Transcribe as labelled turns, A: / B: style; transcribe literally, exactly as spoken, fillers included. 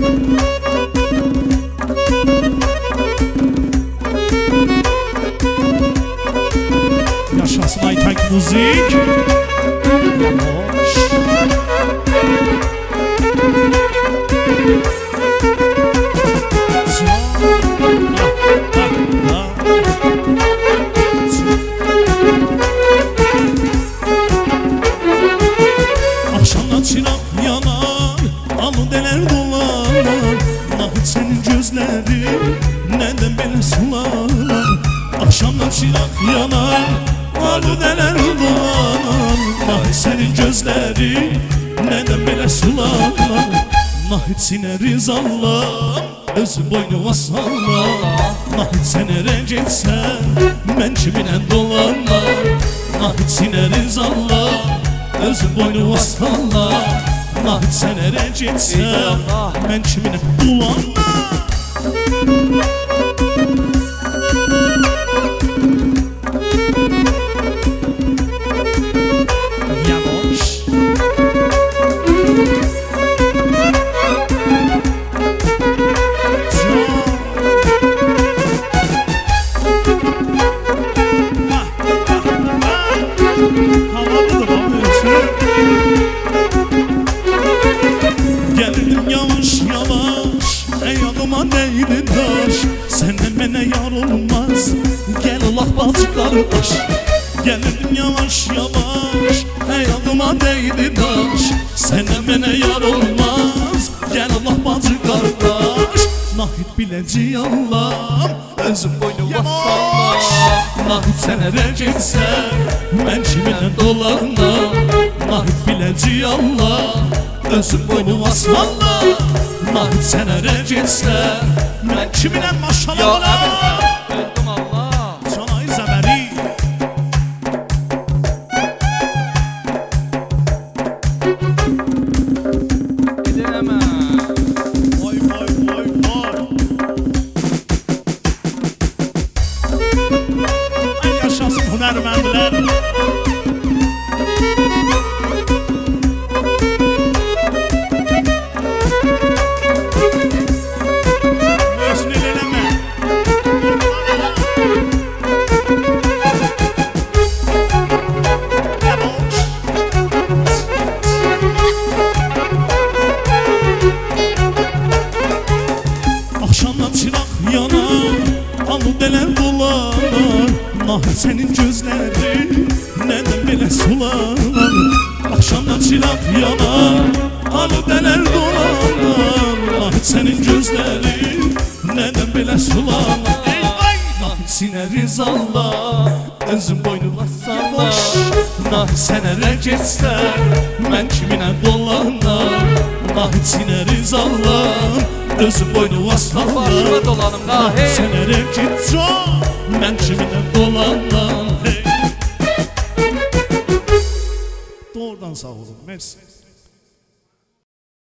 A: Yaşasın Aytek Müzik. Akşamdan çırak yanar, alı deler dolar. Nahit senin gözleri neden böyle sular? Akşamdan çırak yanar, alı deler dolar. Nahit senin gözleri neden böyle sular? Nahit sineriz Allah'ım, özüm boynuma salla. Nahit seni rencetsen, ben kimine dolanma. Nahit sineriz Allah'ım, özüm boynuma salla. Nahit seni rencetsen, ben kimine dolanma. Geldim yavaş yavaş, ey adıma değdi taş. Senden bana yar olmaz, gel Allah balçıkları taş. Geldim yavaş yavaş, ey adıma değdi taş. Senden bana yar olmaz, gel Allah balçıkları taş. Nahit bileci Allah'ım, özüm boynuma salla. Nahit sene rencetsen, ben kimine dolanma. Nahit bileci Allah'ım, özüm boynuma salla. Nahit sene rencetsen, ben kimine maşallah.
B: Ya abi, öldüm Allah.
A: Sana izaberi.
B: Gidemem.
A: Vay vay vay vay. Ay yaşasın hünermendiler. Akşamdan çırak yanar, alı deler dolar. Nahit senin gözleri neden böyle sular? Akşamdan çırak yanar, alı deler dolar. Nahit senin gözleri neden böyle sular? Nahit sineriz Allah, özüm boynuma salla. Nahit sene rencetsen, ben kimine dolanma. Nahit sineriz Allah, özüm boynuma salla.
B: Başıma dolanım
A: Nahit
B: dahi.
A: sene rencetsen, ben kimine dolanma. Hey. Doğrudan sağ olun, mersi.